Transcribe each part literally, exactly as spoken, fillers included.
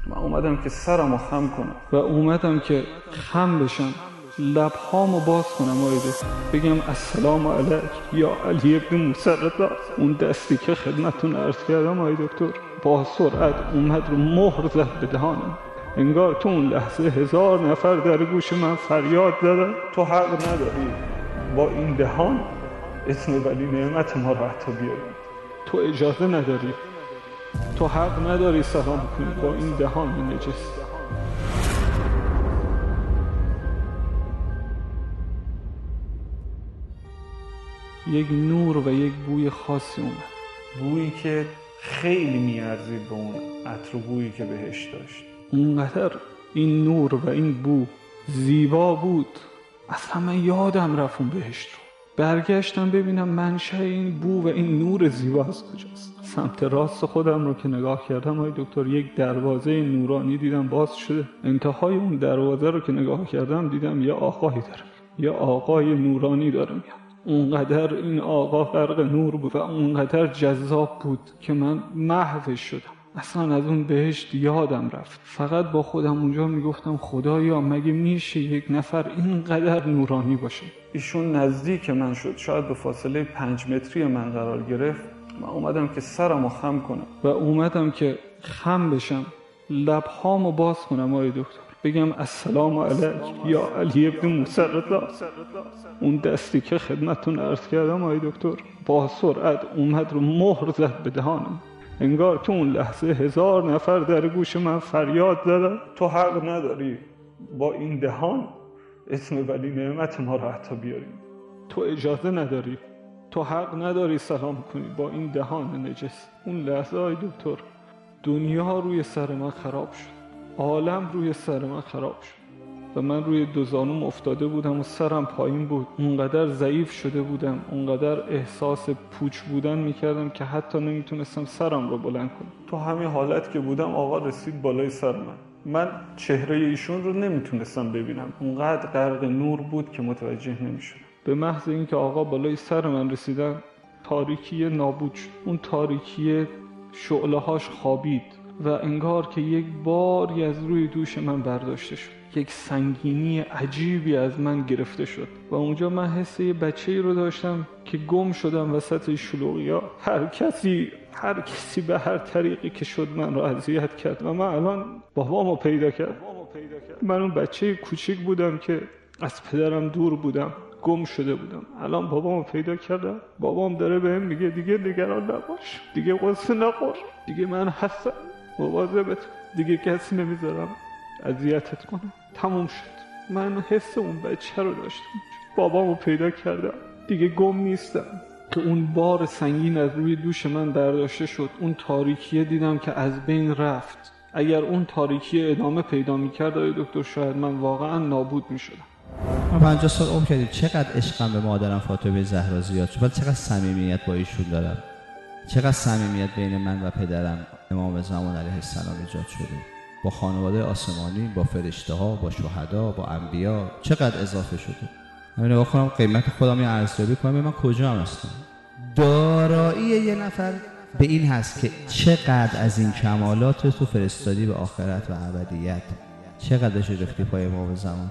من اومدم که سرمو خم کنم و اومدم که خم بشم، لبهامو باز کنم آیده بگم السلام علیک یا علی ابن موسی رضا. اون دستی که خدمتتون عرض کردم آی دکتر با سرعت اومد رو مهر زد به دهانم. انگار تو اون لحظه هزار نفر در گوش من فریاد زدن تو حق نداری با این دهان اسم ولی نعمت ما رو حتی بیاری، تو اجازه نداری، تو حق نداری سلام کنی با این دهان نجس. یک نور و یک بوی خاصی اومد، بویی که خیلی میارزید به اون عطر و بویی که بهش داشت. اونقدر این نور و این بو زیبا بود اصلا من یادم رفت اون بهشت رو. برگشتم ببینم منشأ این بو و این نور زیبا از کجاست. سمت راست خودم رو که نگاه کردم آی دکتر یک دروازه نورانی دیدم باز شده. انتهای اون دروازه رو که نگاه کردم دیدم یه آقایی داره، یه آقای نورانی داره میاد. اونقدر این آقا غرق نور بود و اونقدر جذاب بود که من محو شدم. اصلا از اون بهشت یادم رفت. فقط با خودم اونجا میگفتم خدایا مگه میشه یک نفر اینقدر نورانی باشه. ایشون نزدیک من شد، شاید به فاصله پنج متری من قرار گرفت. من اومدم که سرمو خم کنم و اومدم که خم بشم، لبهامو باز کنم آی دکتر بگم السلام علیک یا علی ابن موسی رضا. اون دستی که خدمتتون عرض کردم آی دکتر با سرعت اومد رو مهر زد به دهانم. انگار تو اون لحظه هزار نفر در گوش من فریاد زدن تو حق نداری با این دهان اسم ولی نعمت ما رو حتی بیاری، تو اجازه نداری، تو حق نداری سلام کنی با این دهان نجس. اون لحظه آی دکتر دنیا روی سر من خراب شد، عالم روی سر من خراب شد و من روی دو زانوم افتاده بودم و سرم پایین بود. اونقدر ضعیف شده بودم، اونقدر احساس پوچ بودن میکردم که حتی نمیتونستم سرم رو بلند کنم. تو همین حالت که بودم آقا رسید بالای سر من. من چهره ایشون رو نمیتونستم ببینم، اونقدر غرق نور بود که متوجه نمیشدم. به محض اینکه آقا بالای سر من رسیدن تاریکی نابود شد. اون تاریکی شعله هاش خوابید و انگار که یک باری از روی دوش من برداشته شد، یک سنگینی عجیبی از من گرفته شد و اونجا من حس یه بچه‌ای رو داشتم که گم شدم وسط شلوغی‌ها. هر کسی هر کسی به هر طریقی که شد من رو اذیت کرد و من الان بابامو پیدا کرد. من اون بچه کوچیک بودم که از پدرم دور بودم، گم شده بودم. الان بابامو پیدا کردم. بابام داره بهم میگه دیگه نگران نباش، دیگه قصه نخور، دیگه من هستم، مواظبت، دیگه کسی نمیذارم اذیتت کنم. تموم شد. من حس اون بچه رو داشتم. بابامو پیدا کردم، دیگه گم نیستم. که اون بار سنگین از روی دوش من برداشته شد. اون تاریکیه دیدم که از بین رفت. اگر اون تاریکی ادامه پیدا میکرد آقای دکتر شاید من واقعا نابود میشدم. من پنجاه سال عمر کردید. چقدر عشقم به مادرم فاطمه زهرا زیاد شد، ولی چقدر صمیمیت با ایشون دارم، چقدر صمیمیت بین من و پدرم امام زمان علیه السلام ایجاد شده، با خانواده آسمانی، با فرشته ها، با شهدا، با انبیا، چقدر اضافه شده. من نگاه کنم قیمت خودم رو ارزیابی کنم، من کجا هم هستم. دارایی یه نفر به این هست که چقدر از این کمالات تو فرستادی به آخرت و ابدیت، چقدرش ریختی پای امام زمان.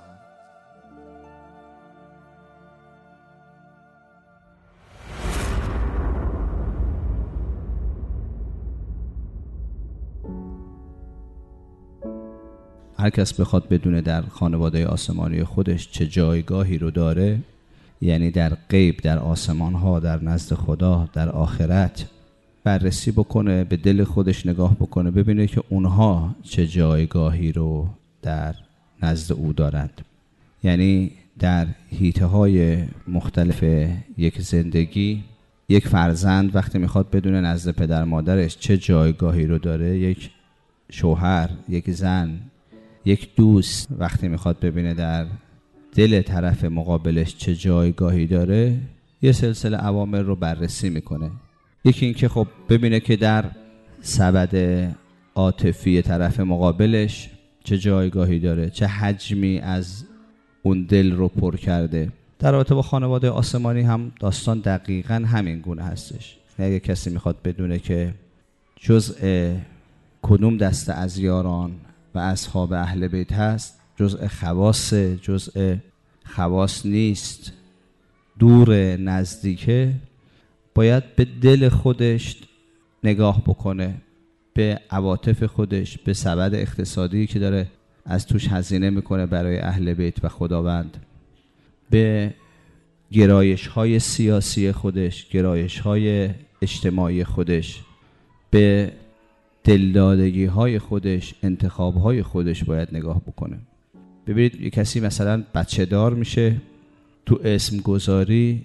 هر کس بخواد بدونه در خانواده آسمانی خودش چه جایگاهی رو داره، یعنی در غیب، در آسمان ها، در نزد خدا، در آخرت، بررسی بکنه، به دل خودش نگاه بکنه، ببینه که اونها چه جایگاهی رو در نزد او دارند. یعنی در حیطه های مختلف یک زندگی، یک فرزند وقتی میخواد بدونه نزد پدر مادرش چه جایگاهی رو داره، یک شوهر، یک زن، یک دوست وقتی میخواد ببینه در دل طرف مقابلش چه جایگاهی داره، یه سلسله عوامل رو بررسی میکنه. یکی این که خب ببینه که در سبد عاطفی طرف مقابلش چه جایگاهی داره، چه حجمی از اون دل رو پر کرده. در رابطه با خانواده آسمانی هم داستان دقیقاً همین گونه هستش. اگه کسی میخواد بدونه که جزء کدوم دسته از یاران و اصحاب اهل بیت هست جزء خواص، جزء خواص نیست، دور نزدیکه، باید به دل خودش نگاه بکنه، به عواطف خودش، به سبد اقتصادی که داره از توش هزینه میکنه برای اهل بیت و خداوند، به گرایش های سیاسی خودش، گرایش های اجتماعی خودش، به دلدادگی های خودش، انتخاب های خودش باید نگاه بکنه. ببینید یه کسی مثلا بچه دار میشه، تو اسم گذاری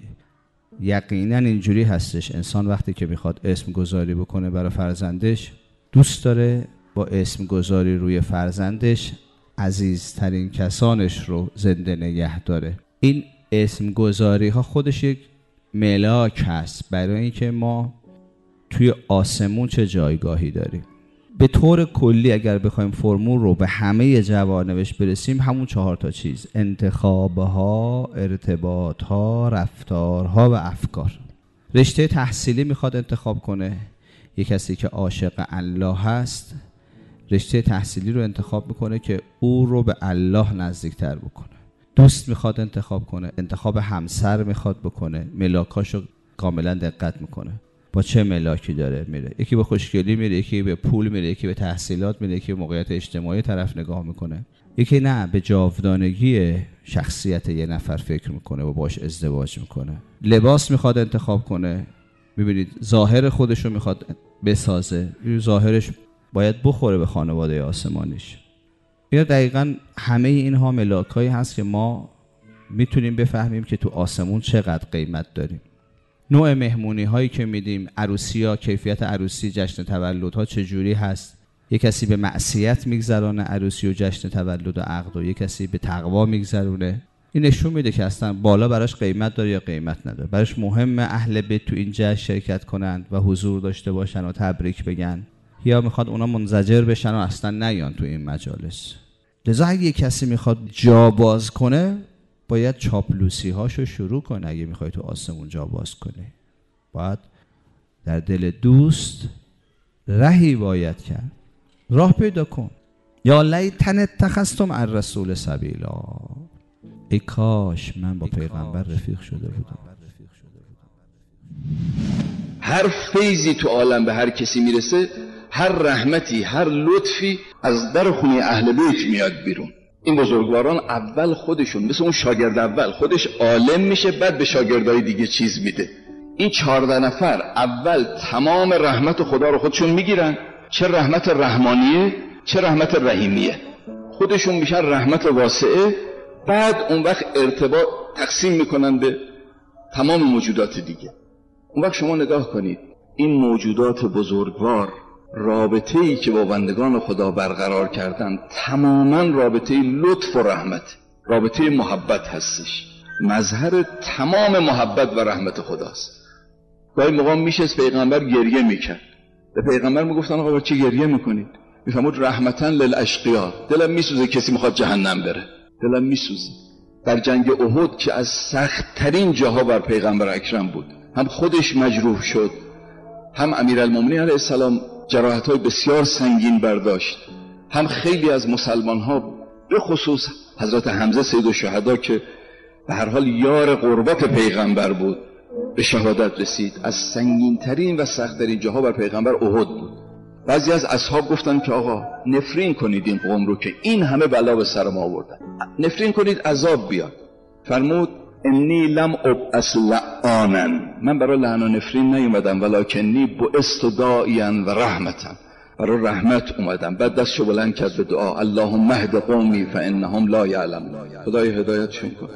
یقینا اینجوری هستش، انسان وقتی که میخواد اسم گذاری بکنه برای فرزندش دوست داره با اسم گذاری روی فرزندش عزیزترین کسانش رو زنده نگه داره. این اسم گذاری ها خودش یک ملاک هست برای اینکه ما توی آسمون چه جایگاهی داریم. به طور کلی اگر بخوایم فرمول رو به همه جوانبش برسیم، همون چهار تا چیز: انتخابها، ارتباطها، رفتارها و افکار. رشته تحصیلی میخواد انتخاب کنه، یک کسی که عاشق الله هست رشته تحصیلی رو انتخاب میکنه که او رو به الله نزدیکتر بکنه. دوست میخواد انتخاب کنه، انتخاب همسر میخواد بکنه، ملاکاشو کاملا دقت میکنه، با چه ملاکی داره میره. یکی به خوشگلی میره، یکی به پول میره، یکی به تحصیلات میره، یکی به موقعیت اجتماعی طرف نگاه میکنه، یکی نه به جاودانگی شخصیت یه نفر فکر میکنه و باش ازدواج میکنه. لباس میخواد انتخاب کنه، میبینید ظاهر خودشو میخواد بسازه، ظاهرش باید بخوره به خانواده آسمانیش. یا دقیقاً همه اینها ملاکایی هست که ما میتونیم بفهمیم که تو آسمون چقدر قیمت داریم. نوع مهمونی هایی که میدیم، عروسی ها، کیفیت عروسی، جشن تولد ها چجوری هست. یک کسی به معصیت میگذرونه عروسی و جشن تولد و عقد، و یک کسی به تقوا میگذرونه. این نشون میده که اصلا بالا براش قیمت داره یا قیمت نداره. براش مهمه اهل بیت تو این جشن شرکت کنند و حضور داشته باشن و تبریک بگن، یا میخواد اونا منزجر بشن و اصلا نیان تو این مجالس. لذا اگه یک کسی میخواد جا باز کنه باید چاپلوسی هاشو شروع کنه. اگه میخوای تو آسمون جا باز کنه باید در دل دوست رهی باید کرد، راه پیدا کن. یا لیتن اتخذتم الرسول سبیلا، ای کاش من با پیغمبر رفیق شده بودم. هر فیضی تو عالم به هر کسی میرسه، هر رحمتی، هر لطفی از در خونه اهل بیت میاد بیرون. این بزرگواران اول خودشون مثل اون شاگرد اول خودش عالم میشه، بعد به شاگردای دیگه چیز میده. این چهارده نفر اول تمام رحمت خدا رو خودشون میگیرن، چه رحمت رحمانیه چه رحمت رحیمیه، خودشون میشن رحمت واسعه. بعد اون وقت ارتباط تقسیم میکنن به تمام موجودات دیگه. اون وقت شما نگاه کنید این موجودات بزرگوار رابطه‌ای که با بندگان خدا برقرار کردن تماما رابطه لطف و رحمت، رابطه محبت هستش، مظهر تمام محبت و رحمت خداست. گاهی موقع میشه از پیغمبر گریه میکرد، به پیغمبر میگفتن آقا چه گریه میکنید؟ میفهمود رحمتاً للاشقیا، دلم میسوزه کسی میخواد جهنم بره، دلم میسوزه. در جنگ احد که از سخت ترین جاها بر پیغمبر اکرم بود، هم خودش مجروح شد، هم امیرالمومنین علیه السلام جراحت‌های بسیار سنگین برداشت، هم خیلی از مسلمان‌ها به خصوص حضرت حمزه سید الشهدا که به هر حال یار قربت پیغمبر بود به شهادت رسید. از سنگین ترین و سخت ترین جاها بر پیغمبر احد بود. بعضی از اصحاب گفتن که آقا نفرین کنید این قوم رو که این همه بلا به سر ما آوردن، نفرین کنید عذاب بیاد. فرمود انی لم ابعث لعانا، من برای لعن و نفرین نیومدم، ولکنی بعثت داعیا و رحمتا، برای رحمت اومدم. بعد دستشو بلند کرد به دعا، اللهم اهد قومی فانهم لا یعلمون، خدای هدایتشون کن.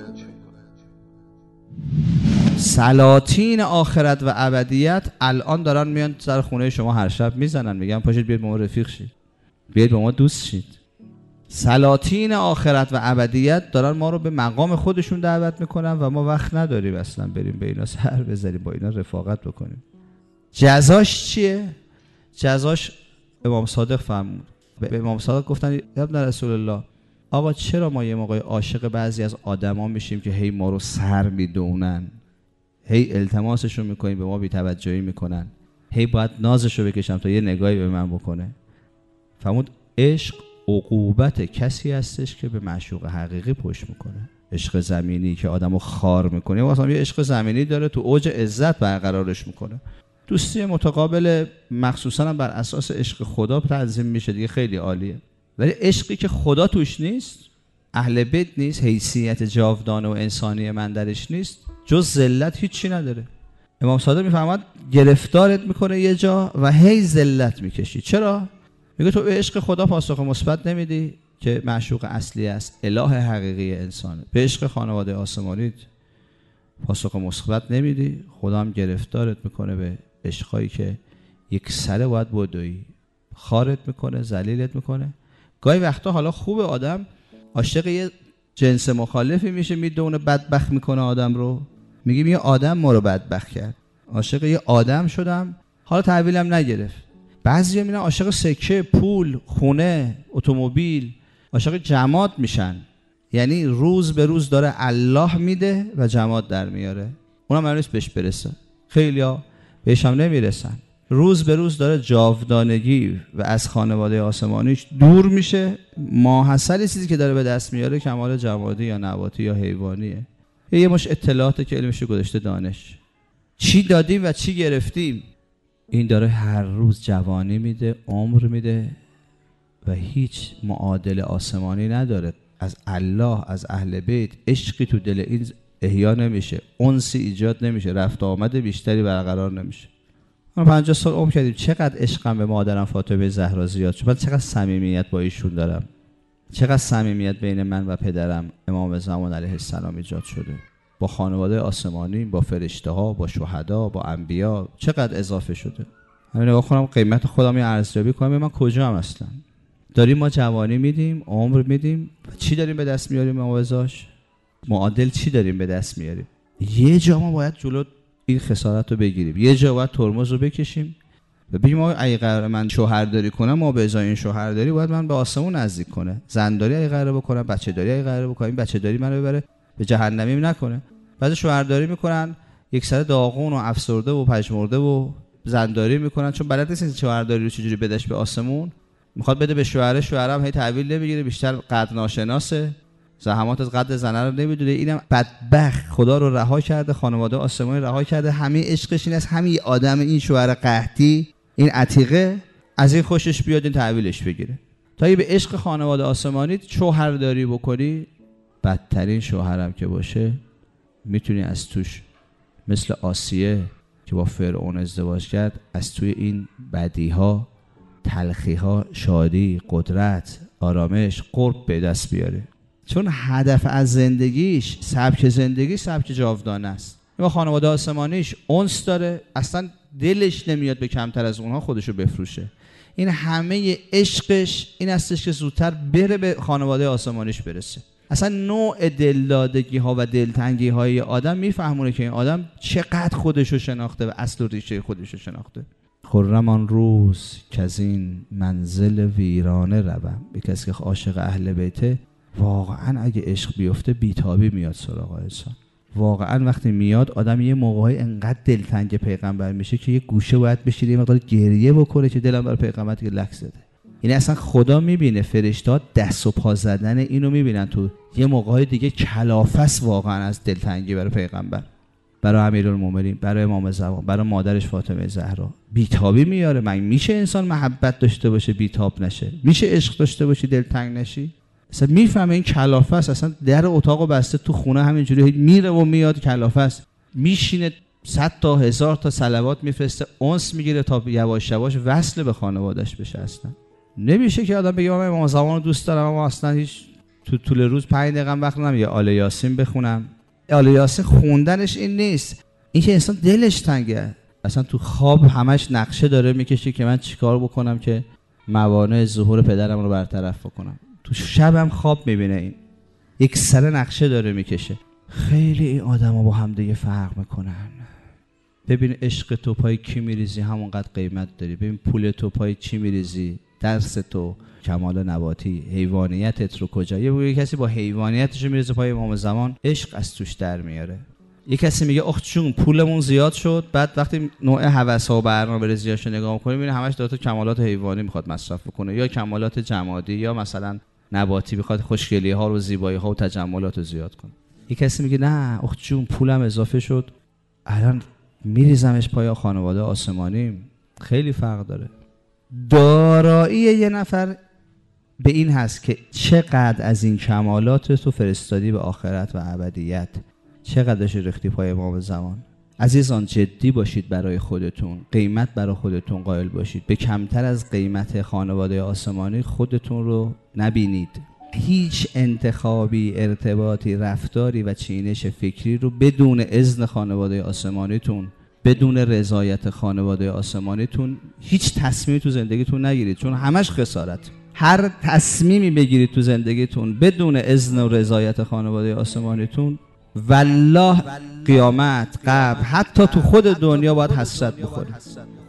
سلاطین آخرت و ابدیت الان دارن میان سر خونه شما هر شب میزنن، میگن پاشید بیاید با ما رفیق شید، بیاید با ما دوست شید. سلاطین آخرت و ابدیت دارن ما رو به مقام خودشون دعوت میکنن و ما وقت نداریم اصلا بریم به اینا سر بزنیم، با اینا رفاقت بکنیم. جزاش چیه؟ جزاش امام صادق فرمود، به امام صادق گفتن یا ابن رسول الله، آقا چرا ما یه موقع عاشق بعضی از آدما میشیم که هی ما رو سر میدونن، هی التماسشو میکنیم به ما بی توجهی میکنن، هی باید نازشو بکشم تا یه نگاهی به من بکنه. فرمود عشق عقوبت کسی هستش که به معشوق حقیقی پشت میکنه. عشق زمینی که آدمو خار میکنه، واسه یه عشق زمینی داره تو اوج عزت برقرارش میکنه. دوستی متقابل مخصوصا بر اساس عشق خدا تنظیم میشه دیگه، خیلی عالیه. ولی عشقی که خدا توش نیست، اهل بیت نیست، حیثیت جاودانه و انسانی من درش نیست، جز ذلت هیچی نداره. امام صادق میفهمد گرفتارت میکنه یه جا و هی ذلت میکشی. چرا؟ میگه تو به عشق خدا پاسخ مثبت نمیدی که معشوق اصلی است، اله حقیقی انسانه. به عشق خانواده آسمانیت پاسخ مثبت نمیدی، خدا هم گرفتارت میکنه به عشقایی که یک سره باید بدوی، خارت میکنه، ذلیلت میکنه. گاهی وقتا حالا خوب آدم عاشق یه جنس مخالفی میشه، میدونه بدبخت میکنه آدم رو، میگیم یه آدم ما رو بدبخت کرد، عاشق یه آدم شدم، حالا تحویلم نگرفت. بعضیا میرن عاشق سکه، پول، خونه، اتومبیل، عاشق جماد میشن. یعنی روز به روز داره الله میده و جماد در میاره، اونم معلوم نیست بهش برسه. خیلیا بهش هم نمیرسن. روز به روز داره جاودانگی و از خانواده آسمانیش دور میشه. ماحصل چیزی که داره به دست میاره کمال جمادی یا نباتی یا حیوانیه. یه مش اطلاعاته که علمش گذاشته دانش. چی دادیم و چی گرفتیم. این داره هر روز جوانی میده، عمر میده و هیچ معادل آسمانی نداره. از الله، از اهل بیت عشقی تو دل این احیا نمیشه، انسی ایجاد نمیشه، رفت آمد بیشتری برقرار نمیشه. ما پنجاه سال عمر کردیم، چقدر عشقم به مادرم فاطمه زهرا زیاد شد، چقدر صمیمیت با ایشون دارم، چقدر صمیمیت بین من و پدرم امام زمان علیه السلام ایجاد شده، با خانواده آسمانی، با فرشته ها، با شهدا، با انبیا، چقدر اضافه شده. همین نگاه کنم قیمت خودم یه ارزیابی کنم، من کجا هم اصلا داریم ما جوانی میدیم، عمر میدیم، چی داریم به دست میاریم؟ معاوضاش معادل چی داریم به دست میاریم؟ یه جا ما باید جلو این خسارت رو بگیریم، یه جا باید ترمز رو بکشیم و بگیم ما اگه قرار من شوهرداری کنم، ما به ازای این شوهرداری باید من به آسمون نزدیک کنه. زنداری اگه قرار بکنم، بچه‌داری اگه قرار بکنم، این بچه‌داری منو ببره به جهنمیم نکنه. بعضی شوهرداری میکنن یک سر داغون و افسرده و پژمرده و زنداری میکنن، چون بلد نیستن شوهرداری رو چجوری بدش به آسمون. میخواد بده به شوهره، شوهرم هی تحویل نمیگیره، بیشتر قدر ناشناسه، زحمات از قدر زنه رو نمیدونه. اینم بدبخت خدا رو رها کرده، خانواده آسمانی رها کرده، همه عشقش این است همین آدم، این شوهر قحطی، این عتیقه از این خوشش بیاد، این تحویلش بگیره. تا یه به عشق خانواده آسمانی شوهرداری بکنی، بدترین شوهرم که باشه میتونی از توش مثل آسیه که با فرعون ازدواج کرد، از توی این بدیها، تلخیها، شادی، قدرت، آرامش، قرب به دست بیاره. چون هدف از زندگیش، سبک زندگی سبک جاودانه است. با خانواده آسمانیش انس داره، اصلا دلش نمیاد به کمتر از اونها خودشو بفروشه. این همه عشقش این استش که زودتر بره به خانواده آسمانیش برسه. اصلا نوع دلدادگی ها و دلتنگی های آدم میفهمونه که این آدم چقدر خودشو شناخته و اصل و ریشه خودشو شناخته. خرم آن روز که از این منزل ویرانه روم. به کسی که عاشق اهل بیته، واقعا اگه عشق بیفته بیتابی میاد سراغ انسان. واقعا وقتی میاد آدم یه موقعی انقدر دلتنگ پیغمبر میشه که یه گوشه باید بشینه یه مقدار گریه بکنه که دلم برای پیغمبر که لک زده. یعنی اصلا خدا میبینه، فرشته‌ها دست و پا زدن اینو میبینن تو یه موقعی دیگه کلافس واقعا از دلتنگی برای پیغمبر، برای امیرالمومنین، برای امام زمان، برای مادرش فاطمه زهرا. بیتابی میاره. من میشه انسان محبت داشته باشه بیتاب نشه؟ میشه عشق داشته باشی دلتنگ نشی؟ اصلا میفهمه این کلافه است، اصلا در اتاقو بسته تو خونه همینجوری میره و میاد، کلافه است. میشینه صد تا هزار تا صلوات میفرسته، انس میگیره تا یواش یواش وصل به خانواده‌اش بشه. اصلا نمیشه که آدم بگه من امام زمان رو دوست دارم اما اصلا هیچ تو طول روز پنج دقیقه وقت ندارم یه آل یاسین بخونم. آل یاسین خوندنش این نیست، این که انسان دلش تنگه. اصلا تو خواب همش نقشه داره میکشه که من چیکار بکنم که موانع ظهور پدرم رو برطرف بکنم. تو شبم خواب میبینه، این یک سر نقشه داره میکشه. خیلی این آدم ها با هم دیگه فرق میکنن. ببین عشق تو پای کی میریزی همونقدر قیمت داری. ببین پول تو پای چی میریزی، درس تو، کمال نباتی، حیوانیتت رو کجا. یه کسی با حیوانیتش میریزه پای امام زمان، عشق از توش در میاره. یه کسی میگه آخ چون پولمون زیاد شد، بعد وقتی نوع هوس‌ها و برنامه‌ریزیاشو نگاه می‌کنی می‌بینی همش داره کمالات حیوانی میخواد مصرف بکنه یا کمالات جمادی یا مثلا نباتی، میخواد خوشگلی‌ها رو، زیبایی‌ها و تجملات رو زیاد کنه. یه کسی میگه نه آخ چون پولم اضافه شد الان میریزمش پای خانواده آسمانی. خیلی فرق داره. دارایی یه نفر به این هست که چقدر از این کمالات تو فرستادی به آخرت و ابدیت، چقدرش ریختی پای امام زمان. عزیزان جدی باشید برای خودتون، قیمت برای خودتون قائل باشید. به کمتر از قیمت خانواده آسمانی خودتون رو نبینید. هیچ انتخابی، ارتباطی، رفتاری و چینش فکری رو بدون اذن خانواده آسمانیتون، بدون رضایت خانواده آسمانیتون هیچ تصمیمی تو زندگیتون نگیرید، چون همش خسارت. هر تصمیمی بگیرید تو زندگیتون بدون اذن و رضایت خانواده آسمانیتون، والله قیامت، قبر، حتی تو خود دنیا باید حسرت بخورید.